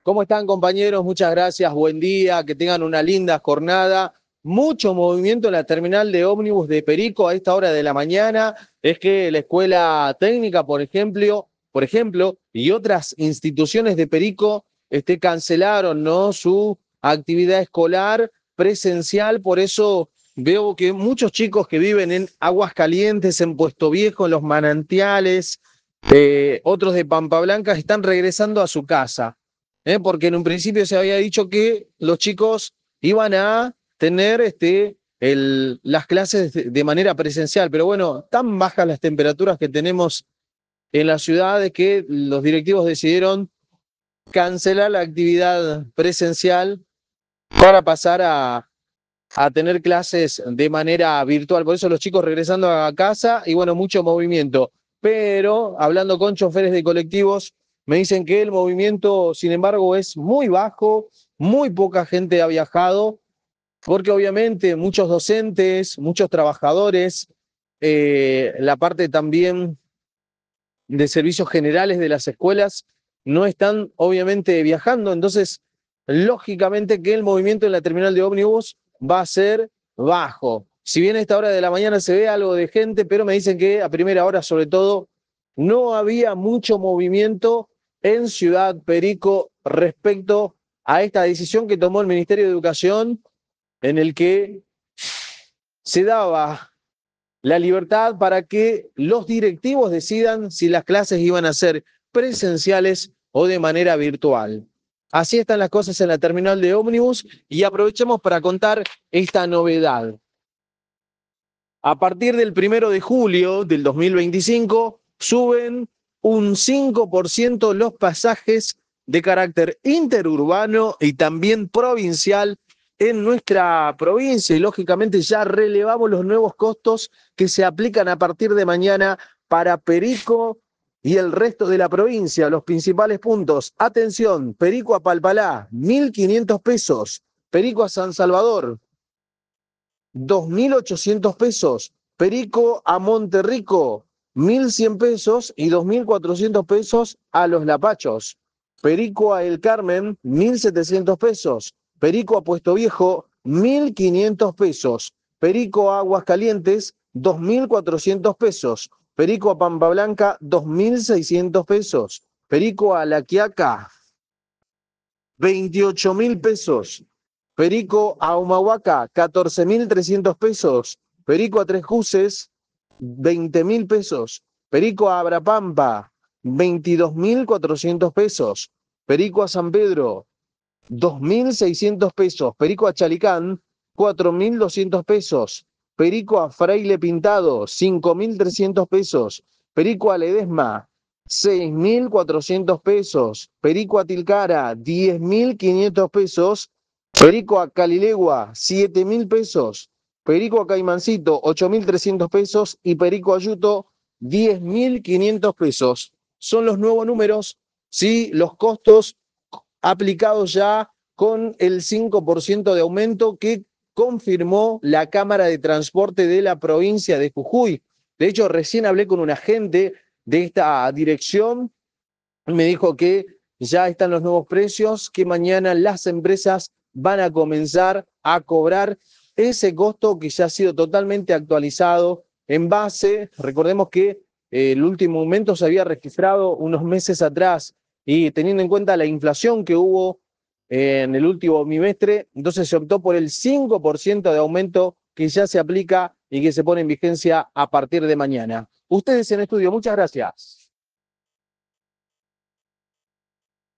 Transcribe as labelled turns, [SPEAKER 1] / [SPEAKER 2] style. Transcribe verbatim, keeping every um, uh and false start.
[SPEAKER 1] ¿Cómo están, compañeros? Muchas gracias, buen día, que tengan una linda jornada. Mucho movimiento en la terminal de ómnibus de Perico a esta hora de la mañana. Es que la escuela técnica, por ejemplo, por ejemplo, y otras instituciones de Perico este, cancelaron, ¿no?, su actividad escolar presencial. Por eso veo que muchos chicos que viven en Aguascalientes, en Puesto Viejo, en los manantiales, eh, otros de Pampa Blanca, están regresando a su casa. ¿eh? Porque en un principio se había dicho que los chicos iban a tener este, el, las clases de, de manera presencial, pero bueno, tan bajas las temperaturas que tenemos en la ciudad es que los directivos decidieron cancelar la actividad presencial para pasar a, a tener clases de manera virtual. Por eso los chicos regresando a casa y bueno, mucho movimiento. Pero hablando con choferes de colectivos, me dicen que el movimiento, sin embargo, es muy bajo, muy poca gente ha viajado, porque obviamente muchos docentes, muchos trabajadores, eh, la parte también de servicios generales de las escuelas no están obviamente viajando, entonces lógicamente que el movimiento en la terminal de ómnibus va a ser bajo. Si bien a esta hora de la mañana se ve algo de gente, pero me dicen que a primera hora sobre todo no había mucho movimiento en Ciudad Perico respecto a esta decisión que tomó el Ministerio de Educación, en el que se daba la libertad para que los directivos decidan si las clases iban a ser presenciales o de manera virtual. Así están las cosas en la terminal de ómnibus y aprovechemos para contar esta novedad. A partir del primero de julio del dos mil veinticinco, suben un cinco por ciento los pasajes de carácter interurbano y también provincial en nuestra provincia, y lógicamente ya relevamos los nuevos costos que se aplican a partir de mañana para Perico y el resto de la provincia. Los principales puntos: atención, Perico a Palpalá, mil quinientos pesos; Perico a San Salvador, dos mil ochocientos pesos; Perico a Monterrico, mil cien pesos y dos mil cuatrocientos pesos a Los Lapachos; Perico a El Carmen, mil setecientos pesos; Perico a Puesto Viejo, mil quinientos pesos; Perico a Aguascalientes, dos mil cuatrocientos pesos; Perico a Pampa Blanca, dos mil seiscientos pesos; Perico a La Quiaca, veintiocho mil pesos; Perico a Humahuaca, catorce mil trescientos pesos; Perico a Tres Cruces, veinte mil pesos; Perico a Abrapampa, veintidós mil cuatrocientos pesos; Perico a San Pedro, dos mil seiscientos pesos; Perico a Chalicán, cuatro mil doscientos pesos; Perico a Fraile Pintado, cinco mil trescientos pesos; Perico a Ledesma, seis mil cuatrocientos pesos; Perico a Tilcara, diez mil quinientos pesos; Perico a Calilegua, siete mil pesos; Perico a Caimancito, ocho mil trescientos pesos; y Perico a Yuto, diez mil quinientos pesos. Son los nuevos números, ¿sí? Los costos aplicados ya con el cinco por ciento de aumento que confirmó la Cámara de Transporte de la provincia de Jujuy. De hecho, recién hablé con un agente de esta dirección, me dijo que ya están los nuevos precios, que mañana las empresas van a comenzar a cobrar ese costo que ya ha sido totalmente actualizado en base, recordemos que eh, el último aumento se había registrado unos meses atrás, y teniendo en cuenta la inflación que hubo en el último bimestre, entonces se optó por el cinco por ciento de aumento que ya se aplica y que se pone en vigencia a partir de mañana. Ustedes en estudio, muchas gracias.